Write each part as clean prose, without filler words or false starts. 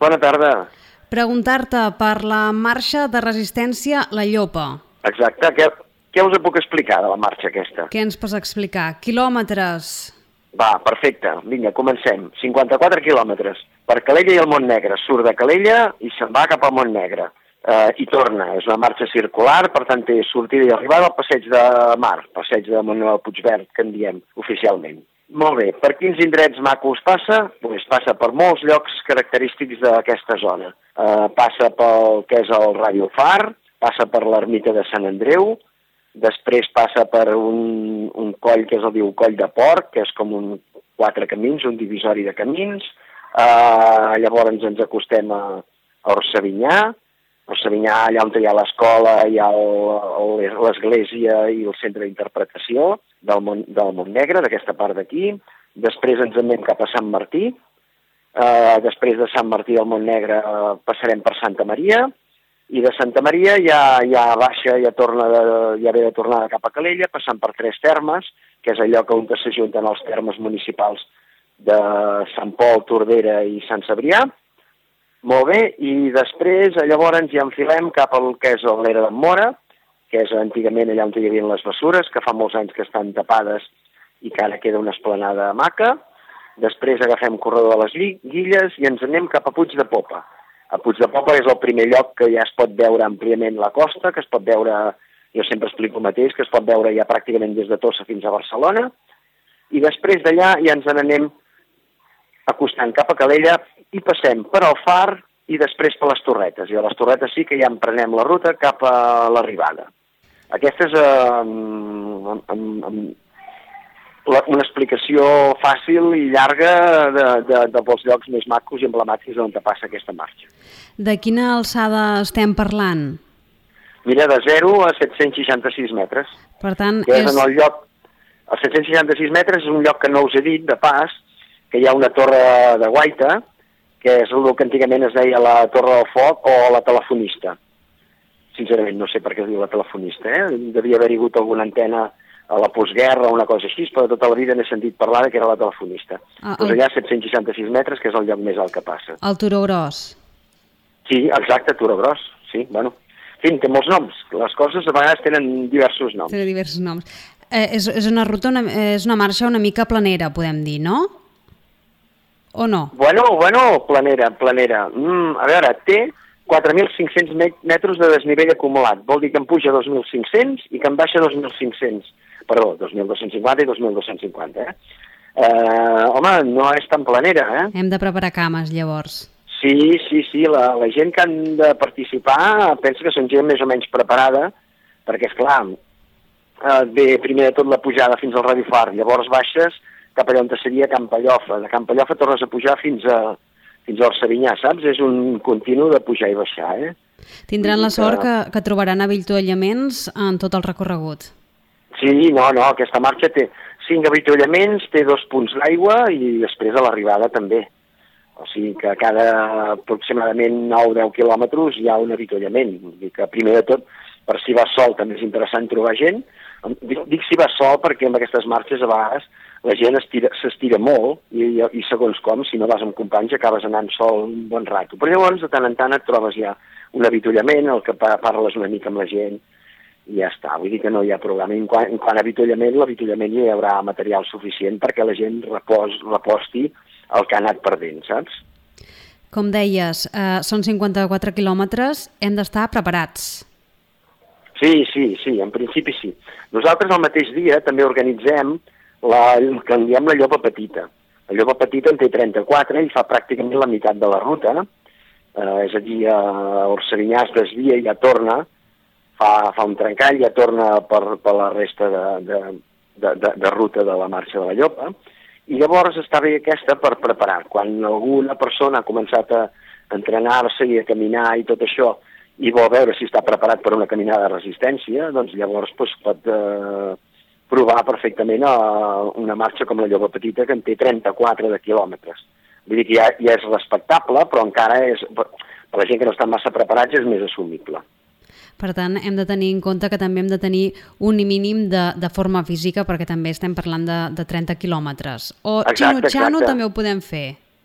Bona tarda. Preguntar-te per la marxa de resistència La Llopa. Exacte. Què us puc explicar de la marxa aquesta? Què ens pots explicar? Quilòmetres? Va, perfecte. Vinga, comencem. 54 quilòmetres. Per Calella i el Montnegre. Surt de Calella i se'n va cap al Montnegre. I torna. És una marxa circular, per tant té sortida i arribada al Passeig de Mar, Passeig de Manuel Puigverd, que en diem oficialment. Molt bé. Per quins indrets macos passa? Doncs passa per molts llocs característics d'aquesta zona. Passa pel que és el Radio Far, passa per l'ermita de Sant Andreu, després passa per un coll que es diu Coll de Porc, que és com un 4 camins, un divisori de camins. Llavors ens acostem a Orsavinyà. Orsavinyà, allà on hi ha l'escola, hi ha l'església i el centre d'interpretació del Montnegre, d'aquesta part d'aquí. Després ens anem cap a Sant Martí. Després de Sant Martí al Montnegre passarem per Santa Maria. I de Santa Maria ja baixa, ja ve de tornada cap a Calella, passant per 3 termes, que és el lloc on s'ajunten els termes municipals de Sant Pol, Tordera i Sant Cebrià. Molt bé, i després llavors ja enfilem cap al que és l'era d'en Mora, que és antigament allà on hi havia les bessures, que fa molts anys que estan tapades i que ara queda una esplanada maca. Després agafem corredor de les Guilles i ens anem cap a Puig de Popa. A Puig de Popa és el primer lloc que ja es pot veure àmpliament la costa, que es pot veure, jo sempre explico el mateix, que es pot veure ja pràcticament des de Tossa fins a Barcelona. I després d'allà ja ens n'anem acostant cap a Calella i passem per el Far i després per les Torretes. I a les Torretes sí que ja emprenem la ruta cap a l'arribada. Aquesta és una explicació fàcil i llarga dels llocs més macos i emblemàtics on passa aquesta marxa. De quina alçada estem parlant? Mira, de 0 a 766 metres. Per tant, que és en el lloc... Els 766 metres és un lloc que no us he dit, de pas, que hi ha una torre de guaita, que és el que antigament es deia la Torre del Foc o la Telefonista. Sincerament, no sé per què es diu la Telefonista, Devia haver-hi hagut alguna antena a la postguerra o una cosa així, però tota la vida n'he sentit parlar que era la Telefonista. Doncs allà 766 metres, que és el lloc més alt que passa. El Turó Gros. Sí, exacte, Turó Gros, sí, bueno. En fi, té molts noms. Les coses a vegades tenen diversos noms. Tenen diversos noms. És una ruta, és una marxa una mica planera, podem dir, no? O no? Bueno, planera. A veure, té 4.500 metres de desnivell acumulat. Vol dir que en puja 2.500 i que en baixa 2.500. Perdó, 2.250 i 2.250, home, no és tan planera, Hem de preparar cames, llavors. Sí, la gent que han de participar pensa que són gent més o menys preparada, perquè, esclar, ve primer de tot la pujada fins al Radio Far, llavors baixes cap allà on seria Can Pallofa. De Can Pallofa tornes a pujar fins a Orsavinyà, saps? És un continu de pujar i baixar, Tindran la sort que trobaran avituallaments en tot el recorregut. Sí, no, aquesta marxa té 5 avituallaments, té 2 punts d'aigua i després a l'arribada també. O sigui que cada aproximadament 9-10 quilòmetres hi ha un avituallament. Vull dir que primer de tot, per si vas sol també és interessant trobar gent. Dic si vas sol perquè amb aquestes marxes a vegades la gent s'estira molt i segons com, si no vas amb companys acabes anant sol un bon rato. Però llavors de tant en tant et trobes ja un avituallament, el que parles una mica amb la gent i ja està. Vull dir que no hi ha problema. En quant a l'avituallament hi haurà material suficient perquè la gent reposti el que ha anat perdent, saps? Com deies, són 54 quilòmetres, hem d'estar preparats. Sí, en principi sí. Nosaltres el mateix dia també organitzem el que en diem la Llopa Petita. La Llopa Petita en té 34 i fa pràcticament la meitat de la ruta. És a dir, a Orsavinyà es desvia i ja torna, fa un trencall, ja torna per la resta de ruta de la marxa de la Llopa. I llavors està bé aquesta per preparar. Quan alguna persona ha començat a entrenar-se i a caminar i tot això i vol veure si està preparat per una caminada de resistència, doncs llavors pot provar perfectament una marxa com la Llopa Petita, que en té 34 de quilòmetres. Vull dir que ja és respectable, però encara per la gent que no estan massa preparats és més assumible. Per tant, hem de tenir en compte que també hem de tenir un mínim de forma física, perquè també estem parlant de 30 quilòmetres. O xino-xano també ho podem fer?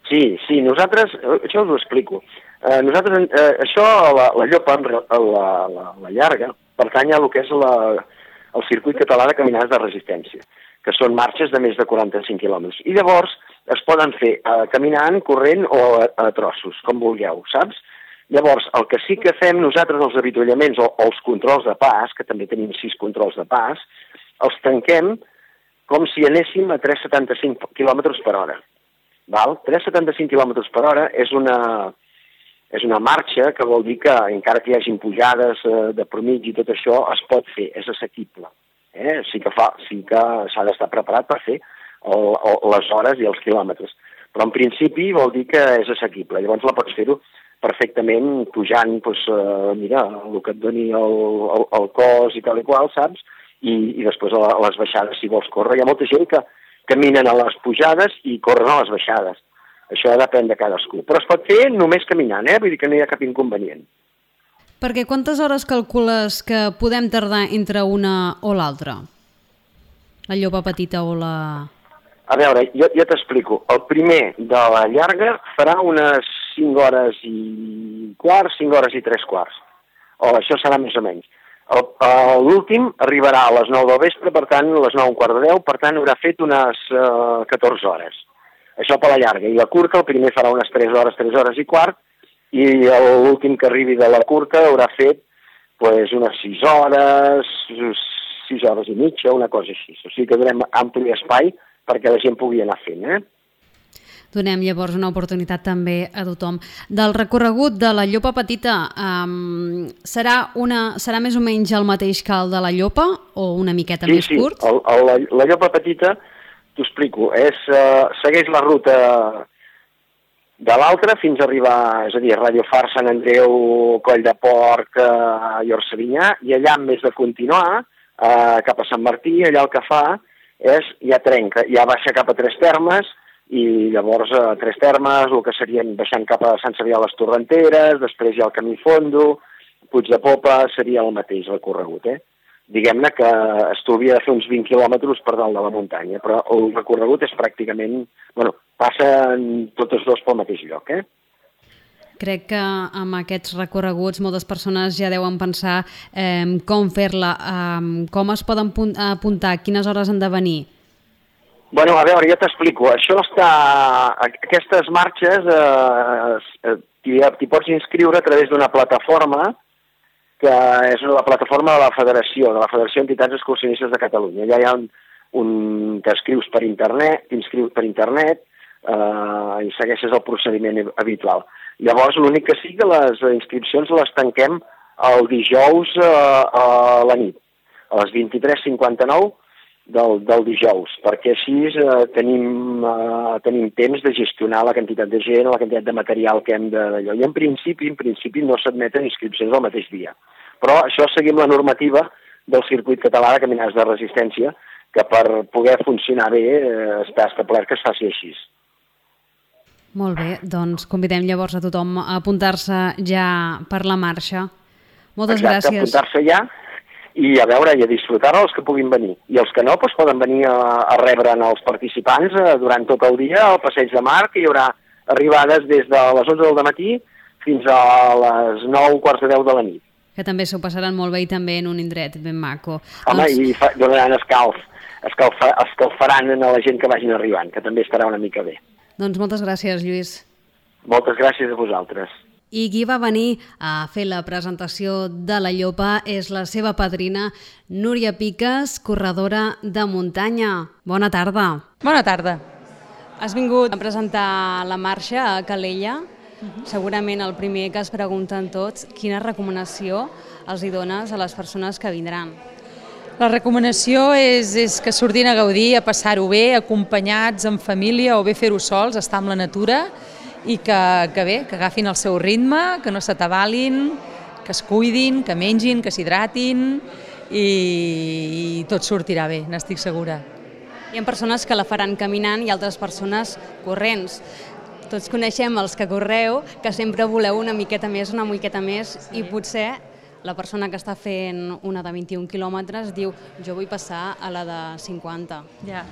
Sí, nosaltres, això us ho explico. Nosaltres, això, la Llopa, la llarga, pertany a el que és el circuit català de caminades de resistència, que són marxes de més de 45 quilòmetres. I llavors es poden fer caminant, corrent o a trossos, com vulgueu, saps? Llavors, el que sí que fem nosaltres, els avituallaments o els controls de pas, que també tenim 6 controls de pas, els tanquem com si anéssim a 3,75 km per hora. Val? 3,75 km per hora és una marxa que vol dir que, encara que hi hagin pujades de promig i tot això, es pot fer, és assequible. Sí que s'ha d'estar preparat per fer les hores i els quilòmetres. Però en principi vol dir que és assequible. Llavors la pots fer-ho perfectament pujant, doncs, mira, el que et doni el cos i tal i qual, saps? I després a les baixades, si vols córrer. Hi ha molta gent que caminen a les pujades i corren a les baixades. Això depèn de cadascú. Però es pot fer només caminant, vull dir que no hi ha cap inconvenient. Perquè quantes hores calcules que podem tardar entre una o l'altra? La Llopa Petita o la... A veure, jo t'explico. El primer de la llarga farà unes 5 hores i quart, 5 hores i 3/4. O això serà més o menys. L'últim arribarà a les 9 del vespre, per tant, a les 9:15, per tant, haurà fet unes 14 hores. Això per la llarga. I la curta, el primer farà unes 3 hores i quart, i l'últim que arribi de la curta haurà fet pues, unes 6 hores, 6 hores i mitja, una cosa així. O sigui que donem ampli espai perquè la gent pugui anar fent, Donem llavors una oportunitat també a tothom. Del recorregut de la Llopa Petita, serà més o menys el mateix que el de la Llopa o una miqueta més curt? Sí, la Llopa Petita, t'ho explico, segueix la ruta de l'altra fins a arribar, és a dir, Radiofar, Sant Andreu, Coll de Porc i Orcevinyà, i allà en vez de continuar cap a Sant Martí, allà el que fa és, ja trenca, ja baixa cap a Tres Termes, i llavors a Tres Termes, el que serien baixant cap a Sant Cebrià a les Torrenteres, després hi ha el Camí Fondo, Puig de Popa, seria el mateix recorregut, Diguem-ne que es t'hauria de fer uns 20 quilòmetres per dalt de la muntanya, però el recorregut és pràcticament, passen totes dos pel mateix lloc, Crec que amb aquests recorreguts moltes persones ja deuen pensar com fer-la, com es poden apuntar, quines hores han de venir. Bueno, a veure, ja t'explico. Aquestes marxes t'hi pots inscriure a través d'una plataforma que és la plataforma de la Federació d'Entitats Excursionistes de Catalunya. Allà hi ha t'inscrius per internet i segueixes el procediment habitual. Llavors, l'únic que sí que les inscripcions les tanquem el dijous a la nit, a les 23:59 del dijous, perquè així tenim temps de gestionar la quantitat de gent, la quantitat de material que hem d'allò. I en principi no s'admeten inscripcions el mateix dia. Però això seguim la normativa del Circuit Català de Caminades de Resistència, que per poder funcionar bé està establert que es faci així. Molt bé, doncs convidem llavors a tothom a apuntar-se ja per la marxa. Moltes gràcies. Apuntar-se ja i a veure i a disfrutar els que puguin venir. I els que no, doncs poden venir a rebre'n els participants durant tot el dia al Passeig de Mar, que hi haurà arribades des de les 11 del matí fins a les 9:45 de la nit. Que també s'ho passaran molt bé i també en un indret ben maco. Home, i donaran escalfaran a la gent que vagin arribant, que també estarà una mica bé. Doncs moltes gràcies, Lluís. Moltes gràcies a vosaltres. I qui va venir a fer la presentació de la Llopa és la seva padrina, Núria Piques, corredora de muntanya. Bona tarda. Bona tarda. Has vingut a presentar la marxa a Calella. Segurament el primer que es pregunten tots, quina recomanació els hi dones a les persones que vindran? La recomanació és que surtin a gaudir, a passar-ho bé, acompanyats, en família, o bé fer-ho sols, estar amb la natura, i que agafin el seu ritme, que no s'atabalin, que es cuidin, que mengin, que s'hidratin, i tot sortirà bé, n'estic segura. Hi ha persones que la faran caminant i altres persones corrents. Tots coneixem els que correu, que sempre voleu una miqueta més, i potser la persona que està fent una de 21 quilòmetres diu jo vull passar a la de 50. Ja.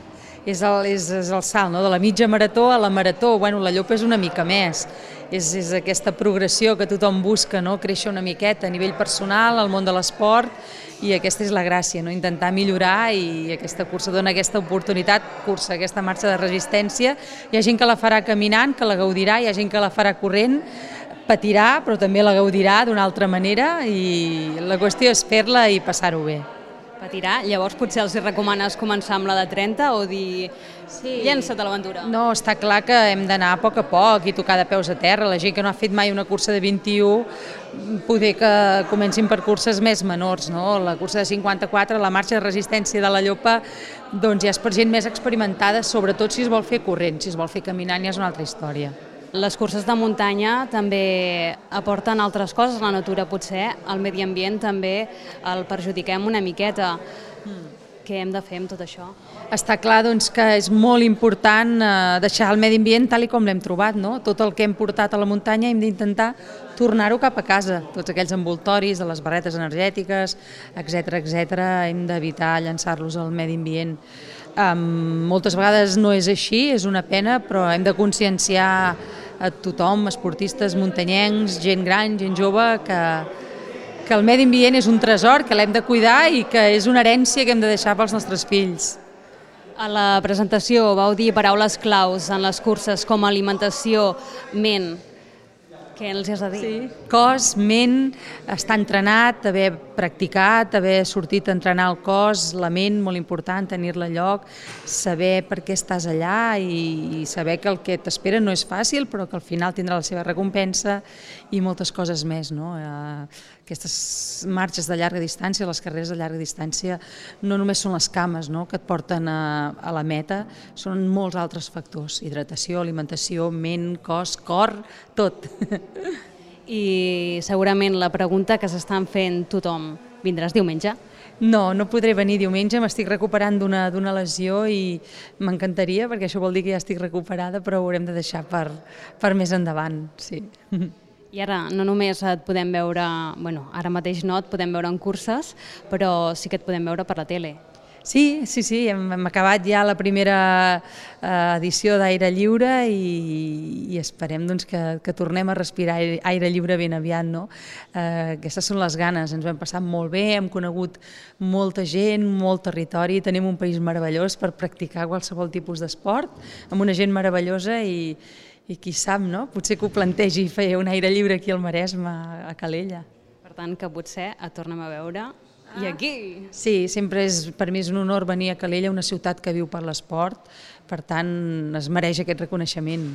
és el salt, no? De la mitja marató a la marató. Bueno, la Llopa és una mica més. És aquesta progressió que tothom busca, no? Créixer una miqueta a nivell personal, al món de l'esport, i aquesta és la gràcia, no? Intentar millorar, i aquesta cursa dona aquesta oportunitat, aquesta marxa de resistència. Hi ha gent que la farà caminant, que la gaudirà, hi ha gent que la farà corrent, patirà, però també la gaudirà d'una altra manera, i la qüestió és fer-la i passar-ho bé. Patirà, llavors potser els recomanes començar amb la de 30 o dir llença't a l'aventura? No, està clar que hem d'anar a poc i tocar de peus a terra. La gent que no ha fet mai una cursa de 21 poder que comencin per curses més menors, no? La cursa de 54, la marxa de resistència de la Llopa, doncs ja és per gent més experimentada, sobretot si es vol fer corrent, si es vol fer caminant ja és una altra història. Les curses de muntanya també aporten altres coses a la natura, potser al medi ambient també el perjudiquem una miqueta. Què hem de fer amb tot això? Està clar doncs, que és molt important deixar el medi ambient tal com l'hem trobat, no? Tot el que hem portat a la muntanya hem d'intentar tornar-ho cap a casa. Tots aquells envoltoris de les barretes energètiques, etc., hem d'evitar llançar-los al medi ambient. Moltes vegades no és així, és una pena, però hem de conscienciar a tothom, esportistes, muntanyencs, gent gran, gent jove, que el medi ambient és un tresor, que l'hem de cuidar i que és una herència que hem de deixar pels nostres fills. A la presentació vau dir paraules claus en les curses com alimentació, ment. Què els has de dir? Sí. Cos, ment, estar entrenat, haver practicat, haver sortit a entrenar el cos, la ment, molt important, tenir-la a lloc, saber per què estàs allà i saber que el que t'espera no és fàcil, però que al final tindrà la seva recompensa i moltes coses més, no? Aquestes marxes de llarga distància, les carreres de llarga distància, no només són les cames, no?, que et porten a la meta, són molts altres factors, hidratació, alimentació, ment, cos, cor, tot. I segurament la pregunta que s'estan fent tothom, vindràs diumenge? No, no podré venir diumenge, m'estic recuperant d'una lesió i m'encantaria, perquè això vol dir que ja estic recuperada, però ho haurem de deixar per més endavant, sí. I ara no només et podem veure, bueno, ara mateix no et podem veure en curses, però sí que et podem veure per la tele. Sí, hem acabat ja la primera edició d'Aire Lliure i esperem doncs, que tornem a respirar aire lliure ben aviat, no? Aquestes són les ganes, ens ho hem passat molt bé, hem conegut molta gent, molt territori, tenim un país meravellós per practicar qualsevol tipus d'esport, amb una gent meravellosa i qui sap, no? Potser que ho plantegi fer un aire lliure aquí al Maresme, a Calella. Per tant, que potser et tornem a veure i aquí. Sí, sempre per mi és un honor venir a Calella, una ciutat que viu per l'esport, per tant es mereix aquest reconeixement.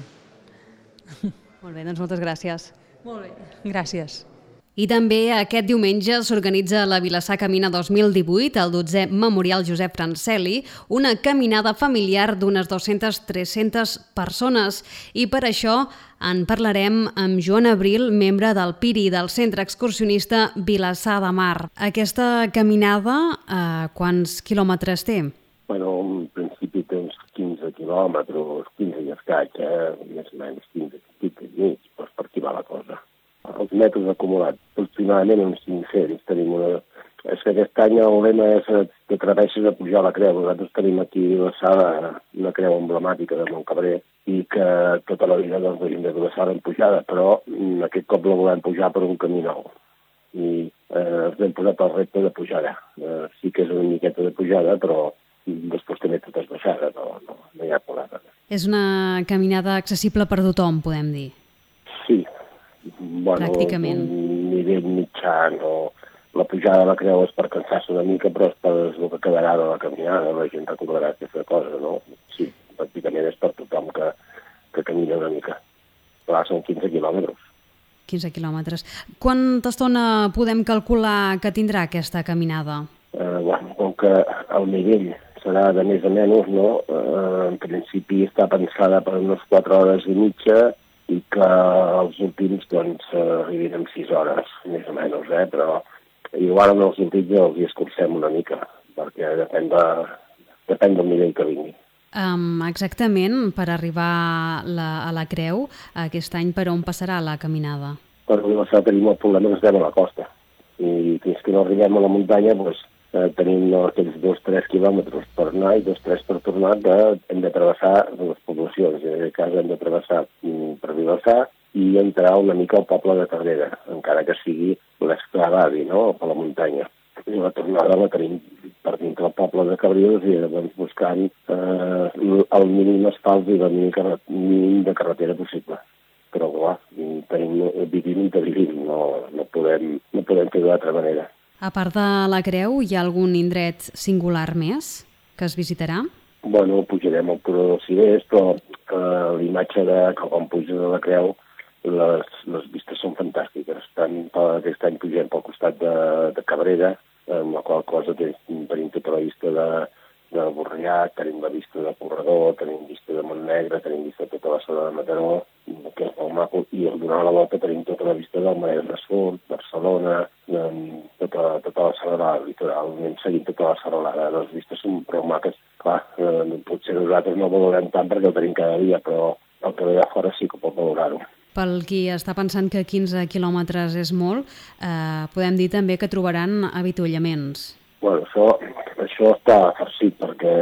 Molt bé, doncs moltes gràcies. Molt bé, gràcies. I també aquest diumenge s'organitza la Vilassar Camina 2018, el 12è Memorial Josep Francelli, una caminada familiar d'unes 200-300 persones. I per això en parlarem amb Joan Abril, membre del PIRI, del Centre Excursionista Vilassar de Mar. Aquesta caminada, quants quilòmetres té? Bueno, en principi té uns 15 quilòmetres, 15 i escaig, més o menys 15 i mig, doncs per aquí va la cosa. Els metres acumulats, aproximadament uns 500. És que aquest any el lema és que t'atreveixes a pujar la creu. Nosaltres tenim aquí a Vilassar una creu emblemàtica de Montcabrer i que tota la vida doncs, la gent de Vilassar l'hem pujada, però aquest cop la volem pujar per un camí nou. I ens hem posat el repte de pujada. Sí que és una miqueta de pujada, però després també tot és baixada, no hi ha problema. És una caminada accessible per tothom, podem dir? Sí. Bueno, pràcticament. Un nivell mitjà, no. La pujada de la creu és per cansar-se una mica, però és per el que quedarà de la caminada, la gent recuperarà aquesta cosa, no? Sí, pràcticament és per tothom que camina una mica. Clar, són 15 quilòmetres. 15 quilòmetres. Quanta estona podem calcular que tindrà aquesta caminada? Bueno, com que el nivell serà de més o menys, no? En principi està pensada per unes 4 hores i mitja, i que els últims doncs, arribin en 6 hores, més o menys, però igual en els últims els hi escurcem una mica, perquè depèn del nivell que vingui. Exactament, per arribar a la creu, aquest any per on passarà la caminada? Per Vilassar tenim el problema que estem a la costa, i fins que no arribem a la muntanya, doncs, tenim aquells 2-3 quilòmetres per anar i 2-3 per tornar hem de travessar les poblacions. En aquest cas hem de travessar per Vilassar i entrar una mica al poble de Cabrera, encara que sigui l'exclavadi, no?, per la muntanya. I la tornada la tenim per dintre el poble de Cabrils i doncs buscant el mínim asfalt i el mínim de carretera possible. Però, clar, vivim de vivim, no podem fer d'altra manera. A part de la Creu, hi ha algun indret singular més que es visitarà? Bueno, pujarem al Turó dels Cirers, però l'imatge de quan puges a la Creu, les vistes són fantàstiques. Aquest any pugem pel costat de Cabrera, amb la qual cosa tenim tota la vista de Borrià, tenim la vista de Corredor, tenim vista de Montnegre, tenim vista de tota la zona de Mataró, que és molt maco, i donant la volta tenim tota la vista del Maresme Sud, Barcelona, tota la serralada litoral, anem seguint tota la serralada. Les vistes són prou maques. Clar, potser nosaltres no valorem tant perquè ho tenim cada dia, però el que ve de fora sí que pot valorar-ho. Pel qui està pensant que 15 quilòmetres és molt, podem dir també que trobaran avituallaments. Bueno, això està farcit perquè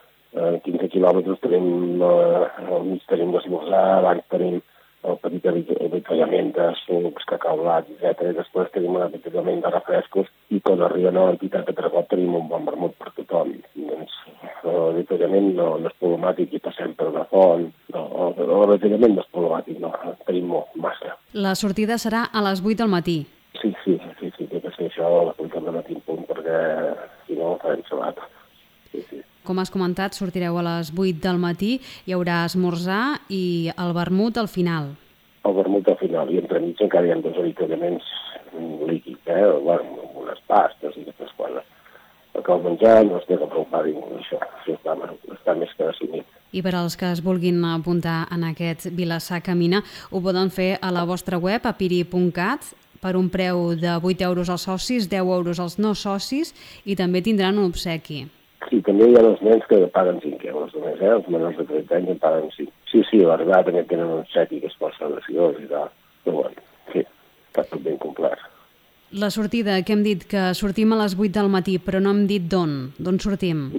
15 quilòmetres tenim al mig tenim l'esmorzar, abans tenim el petit avituallament de sucs, cacau blat, etc. Després tenim un avituallament de refrescos i quan arriben a l'entitat de Tragot tenim un bon vermut per tothom. Doncs l'avituallament no és problemàtic i passem per una font. L'avituallament no és problemàtic, no, tenim molt, massa. La sortida serà a les 8 del matí. Sí, té que ser això a les 8 del matí en punt, perquè si no farem sabat. Sí. Com has comentat, sortireu a les 8 del matí, hi haurà esmorzar i el vermut al final. El vermut al final, i entremig encara hi ha 2 avituallaments líquids, amb unes pastes i aquestes coses. El que el menjar no es té que preocupar això està més que decidit. I per als que es vulguin apuntar en aquest Vilassar Camina, ho poden fer a la vostra web, apiri.cat, per un preu de 8 euros als socis, 10 euros als no socis, i també tindran un obsequi. Sí, també hi ha els nens que paguen 5 euros només, els menors de 30 anys en paguen 5. Sí, l'arribada també tenen un obsequi que és força graciós i tal, però bueno, sí, està tot ben complet. La sortida, que hem dit que sortim a les 8 del matí, però no hem dit d'on sortim?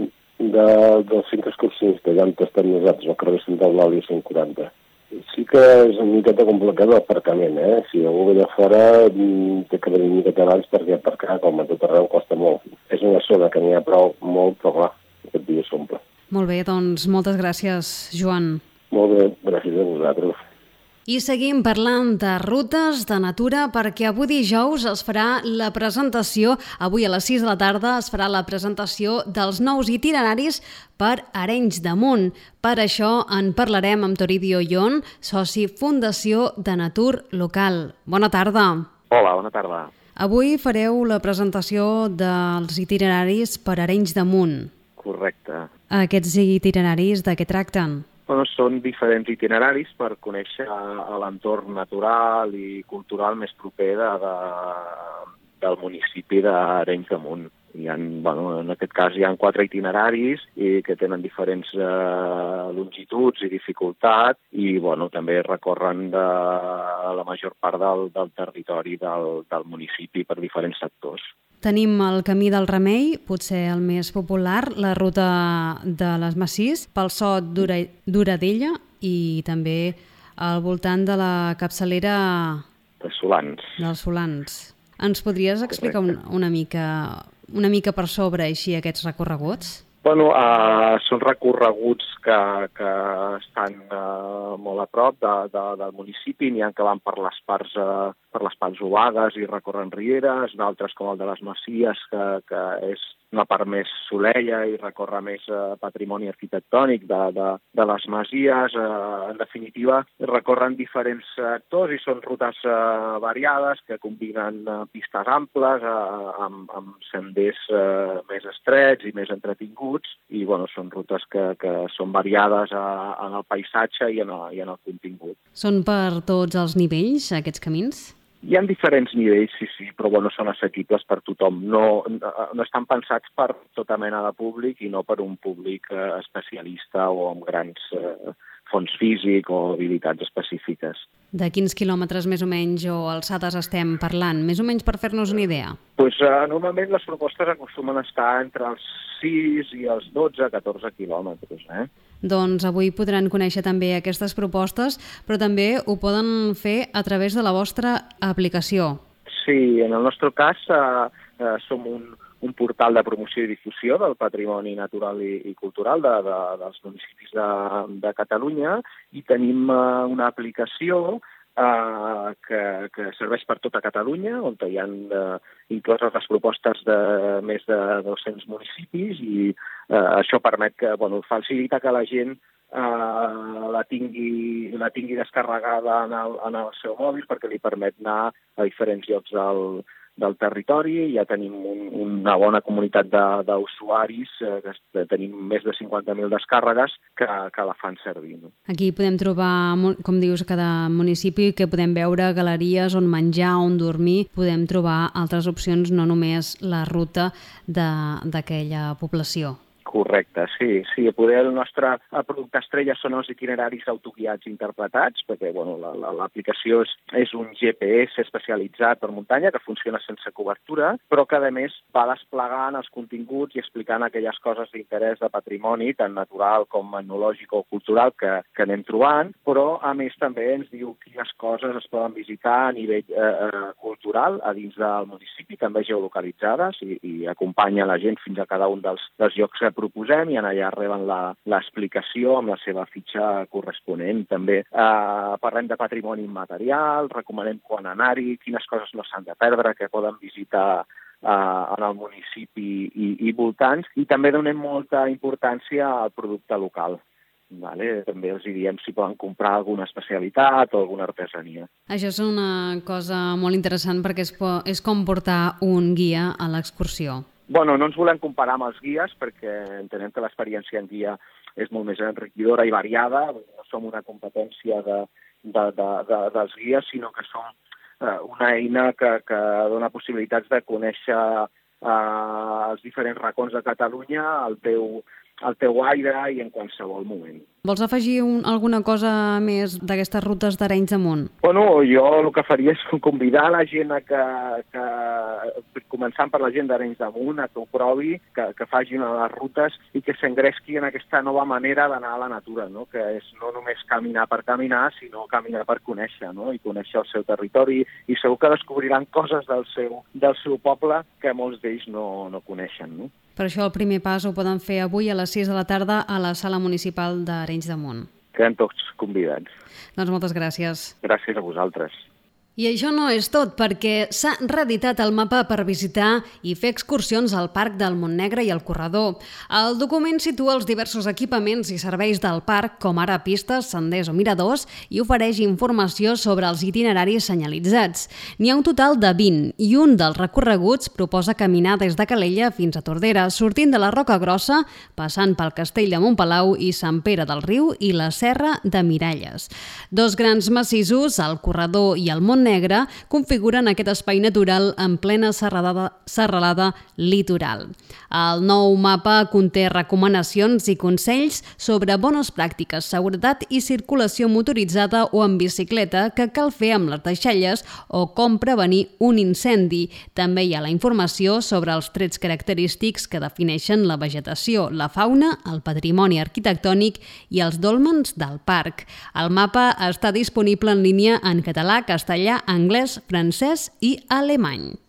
Dels 5 excursionistes, allà on estem nosaltres, al carrer Sant Eulàlia 140. Sí que és una miqueta complicat l'aparcament, Si algú ve de fora té que venir una miqueta abans perquè aparcar, com a tot arreu, costa molt. És una zona que n'hi ha prou molt, però clar, aquest dia s'omple. Molt bé, doncs moltes gràcies, Joan. Molt bé, gràcies a vosaltres. I seguim parlant de rutes, de natura, perquè avui dijous es farà la presentació, avui a les 6 de la tarda es farà la presentació dels nous itineraris per Arenys de Munt. Per això en parlarem amb Toribio Ion, soci Fundació de Natur Local. Bona tarda. Hola, bona tarda. Avui fareu la presentació dels itineraris per Arenys de Munt. Correcte. Aquests itineraris de què tracten? Bueno, són diferents itineraris per conèixer l'entorn natural i cultural més proper del municipi d'Arenys de Munt. En aquest cas hi ha 4 itineraris que tenen diferents longituds i dificultat i també recorren de la major part del territori del municipi per diferents sectors. Tenim el Camí del Remei, potser el més popular, la ruta de les Massís, pel Sot d'Uradella i també al voltant de la capçalera dels Solans. Ens podries explicar una mica per sobre així aquests recorreguts? Són recorreguts que estan molt a prop del municipi, n'hi ha que van per les parts obagues i recorren rieres, d'altres com el de les Masies, que és una part més soleia i recorre més patrimoni arquitectònic de les Masies. En definitiva, recorren diferents sectors i són rutes variades que combinen pistes amples amb senders més estrets i més entretinguts i són rutes que són variades en el paisatge i en el contingut. Són per tots els nivells, aquests camins? Hi ha diferents nivells, sí, però són assequibles per tothom. No estan pensats per tota mena de públic i no per un públic especialista o amb grans fons físic o habilitats específiques. De quins quilòmetres més o menys o alçades estem parlant? Més o menys per fer-nos una idea. Normalment les propostes acostumen a estar entre els 6 i els 12-14 quilòmetres. Doncs avui podran conèixer també aquestes propostes, però també ho poden fer a través de la vostra aplicació. Sí, en el nostre cas som un portal de promoció i difusió del patrimoni natural i cultural dels municipis de Catalunya i tenim una aplicació que serveix per tota Catalunya, on hi ha incloses les propostes de més de 200 municipis i això permet que, facilita que la gent la tingui descarregada en el seu mòbil perquè li permet anar a diferents llocs del territori. Ja tenim una bona comunitat d'usuaris, tenim més de 50.000 descàrregues que la fan servir. Aquí podem trobar, com dius, cada municipi que podem veure galeries on menjar, on dormir. Podem trobar altres opcions, no només la ruta d'aquella població. Correcte, sí. Poder el nostre producte estrella són els itineraris autoguiats interpretats, perquè l'aplicació és un GPS especialitzat per muntanya que funciona sense cobertura, però que a més va desplegant els continguts i explicant aquelles coses d'interès de patrimoni, tant natural com etnològic o cultural que anem trobant, però a més també ens diu quines coses es poden visitar a nivell cultural a dins del municipi, també geolocalitzades, i acompanya la gent fins a cada un dels llocs que proposem i allà reben l'explicació amb la seva fitxa corresponent. També parlem de patrimoni immaterial, recomanem quan anar-hi, quines coses no s'han de perdre, que poden visitar en el municipi i voltants, i també donem molta importància al producte local. També els diem si poden comprar alguna especialitat o alguna artesania. Això és una cosa molt interessant perquè és com portar un guia a l'excursió. No ens volem comparar amb els guies perquè entenem que l'experiència en guia és molt més enriquidora i variada. No som una competència dels guies, sinó que som una eina que dona possibilitats de conèixer els diferents racons de Catalunya al teu aire i en qualsevol moment. Vols afegir alguna cosa més d'aquestes rutes d'Arenys de Munt? Jo el que faria és convidar la gent començant per la gent d'Arenys de Munt, que ho provi, que facin les rutes i que s'engresqui en aquesta nova manera d'anar a la natura, que és no només caminar per caminar, sinó caminar per conèixer, i conèixer el seu territori, i segur que descobriran coses del seu poble que molts d'ells no coneixen. Per això el primer pas ho poden fer avui a les 6 de la tarda a la Sala Municipal d'Arenys de Munt. Queden tots convidats. Doncs moltes gràcies. Gràcies a vosaltres. I això no és tot, perquè s'ha reeditat el mapa per visitar i fer excursions al Parc del Montnegre i al Corredor. El document situa els diversos equipaments i serveis del parc, com ara pistes, senders o miradors, i ofereix informació sobre els itineraris senyalitzats. N'hi ha un total de 20, i un dels recorreguts proposa caminar des de Calella fins a Tordera, sortint de la Roca Grossa, passant pel Castell de Montpalau i Sant Pere del Riu i la Serra de Miralles. Dos grans massissos, el Corredor i el Montnegre, configuren aquest espai natural en plena serralada litoral. El nou mapa conté recomanacions i consells sobre bones pràctiques, seguretat i circulació motoritzada o en bicicleta que cal fer amb les deixalles o com prevenir un incendi. També hi ha la informació sobre els trets característics que defineixen la vegetació, la fauna, el patrimoni arquitectònic i els dòlmens del parc. El mapa està disponible en línia en català, castellà, anglès, francès i alemany.